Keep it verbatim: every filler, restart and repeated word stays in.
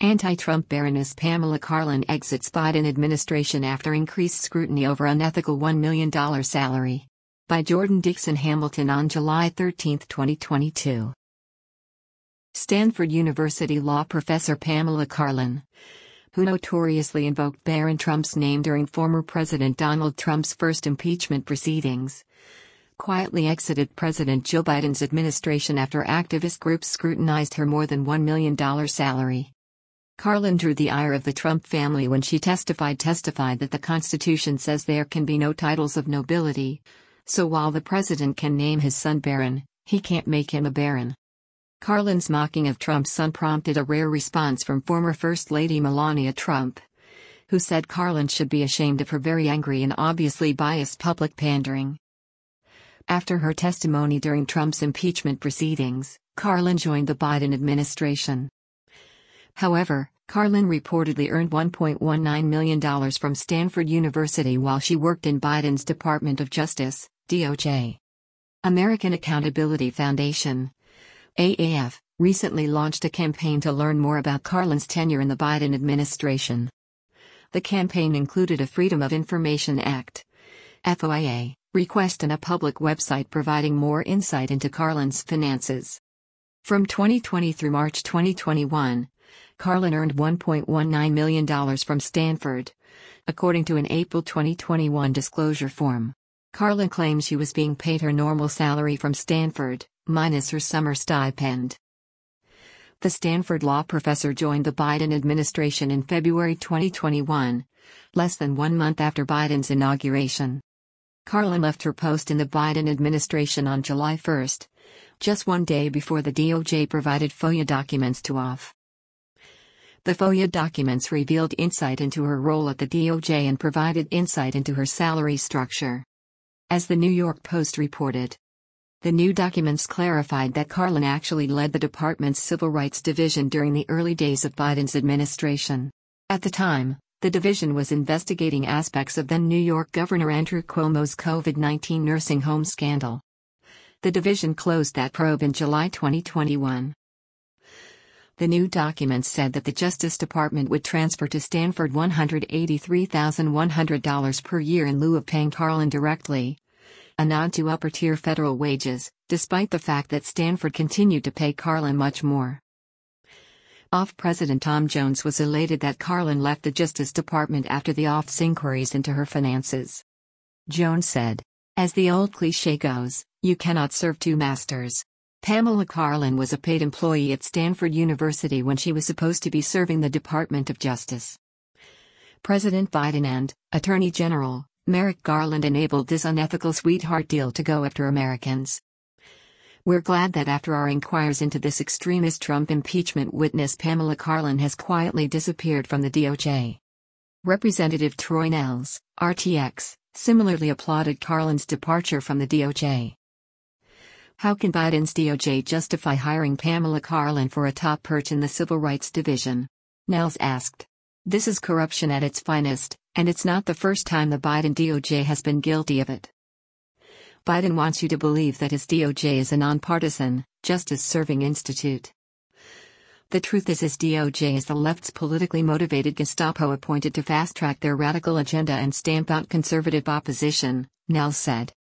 Anti-Trump Baroness Pamela Karlan exits Biden administration after increased scrutiny over unethical one million dollars salary. By Jordan Dixon Hamilton on July thirteenth, twenty twenty-two. Stanford University law professor Pamela Karlan, who notoriously invoked Barron Trump's name during former President Donald Trump's first impeachment proceedings, quietly exited President Joe Biden's administration after activist groups scrutinized her more than one million dollars salary. Karlan drew the ire of the Trump family when she testified testified that the Constitution says there can be no titles of nobility, so while the president can name his son Barron, he can't make him a baron. Karlan's mocking of Trump's son prompted a rare response from former First Lady Melania Trump, who said Karlan should be ashamed of her very angry and obviously biased public pandering. After her testimony during Trump's impeachment proceedings, Karlan joined the Biden administration. However, Karlan reportedly earned one point one nine million dollars from Stanford University while she worked in Biden's Department of Justice, D O J. American Accountability Foundation, A A F, recently launched a campaign to learn more about Karlan's tenure in the Biden administration. The campaign included a Freedom of Information Act (F O I A) request and a public website providing more insight into Karlan's finances. From twenty twenty through March twenty twenty-one, Karlan earned one point one nine million dollars from Stanford, according to an April twenty twenty-one disclosure form. Karlan claims she was being paid her normal salary from Stanford, minus her summer stipend. The Stanford law professor joined the Biden administration in February twenty twenty-one, less than one month after Biden's inauguration. Karlan left her post in the Biden administration on July first, just one day before the D O J provided FOIA documents to O F F. The FOIA documents revealed insight into her role at the D O J and provided insight into her salary structure. As the New York Post reported, the new documents clarified that Karlan actually led the department's Civil Rights Division during the early days of Biden's administration. At the time, the division was investigating aspects of then New York Governor Andrew Cuomo's COVID nineteen nursing home scandal. The division closed that probe in July twenty twenty-one. The new documents said that the Justice Department would transfer to Stanford one hundred eighty-three thousand one hundred dollars per year in lieu of paying Karlan directly, a nod to upper-tier federal wages, despite the fact that Stanford continued to pay Karlan much more. O F F President Tom Jones was elated that Karlan left the Justice Department after the O F F's inquiries into her finances. Jones said, "As the old cliché goes, you cannot serve two masters." Pamela Karlan was a paid employee at Stanford University when she was supposed to be serving the Department of Justice. President Biden and Attorney General Merrick Garland enabled this unethical sweetheart deal to go after Americans. We're glad that after our inquiries into this extremist Trump impeachment witness Pamela Karlan has quietly disappeared from the D O J. Representative Troy Nehls, R T X, similarly applauded Karlan's departure from the D O J. How can Biden's D O J justify hiring Pamela Karlan for a top perch in the Civil Rights Division? Nehls asked. This is corruption at its finest, and it's not the first time the Biden D O J has been guilty of it. Biden wants you to believe that his D O J is a nonpartisan, justice-serving institute. The truth is his D O J is the left's politically motivated Gestapo appointed to fast-track their radical agenda and stamp out conservative opposition, Nehls said.